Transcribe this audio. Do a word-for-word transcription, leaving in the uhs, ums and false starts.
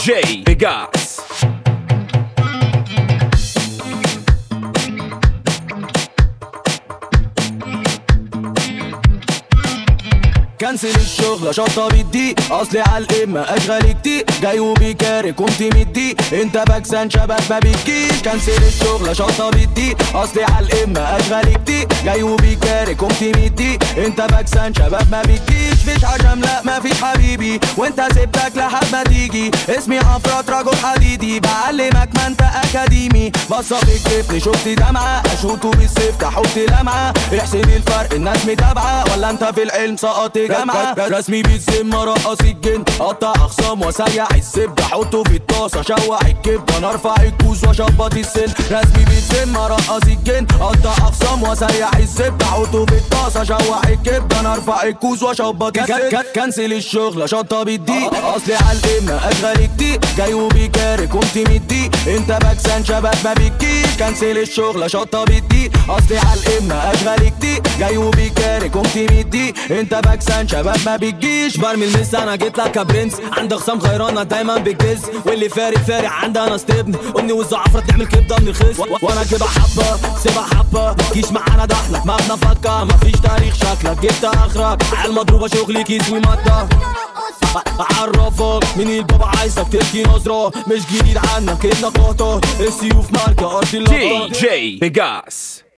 جي بيجاس. كنسل الشغل شطة بالدي، اصلي عالقمة اشغال كتير، جاي وبيكارك قمت مدي، انت بكسان شباب ما بتجيش. كنسل الشغل شطة بالدي، اصلي عالقمة اشغال كتير، جاي وبيكارك قمت مدي، انت بكسان شباب ما بتجيش. فيش عشم لا مفيش حبيبي، وانت سبتك لحد ما تيجي، اسمي عفرات رجل حديدي، بعلمك ما انت اكاديمي. بصة في الكتف شفت دمعة، اشوطه بالسيف تحط لمعة، احسب الفرق الناس متابعة، ولا انت في العلم سقط جامعة. رسمي بالذمة رقص الجن، قطع اخصام وسيع الزبدة، حطه في الطاسة شوح الكبدة، انا ارفع الكوز واشبط السن. رسمي بالذمة رقص الجن، قطع اخصام وسيع الزبدة، حطه في الطاسة شوح الكبدة، انا ارفع الكوز واشبط السن. كنسل الشغل شطة بالدي، اصلي عالقمة اشغال كتير، جاي وبيكارك قمت مدي، انت بكسان شباب ما بتجيش. كنسل الشغل شطة بالدي، اصلي عالقمة اشغال كتير، جاي وبيكارك قمت مدي، انت بكسان شباب ما بتجيش. برمي المس انا جيت لك كبرنس، عندي خصام غيرانة دايما بتجز، واللي فارق فارق عندي انا استبن، امي والزعفرة تعمل كبده من الخس، وانا كده حبه سيبها حبه، جيش معانا دحلك ما بنفكر، مفيش تاريخ شكلك جبت اخرك، عالمضروبه شغلي كيس ومادة. اعرفك مين البابا عايزك تركي نظرة، مش جديد عنك انك قطة، السيوف ماركة ارض دي جي بيجاس.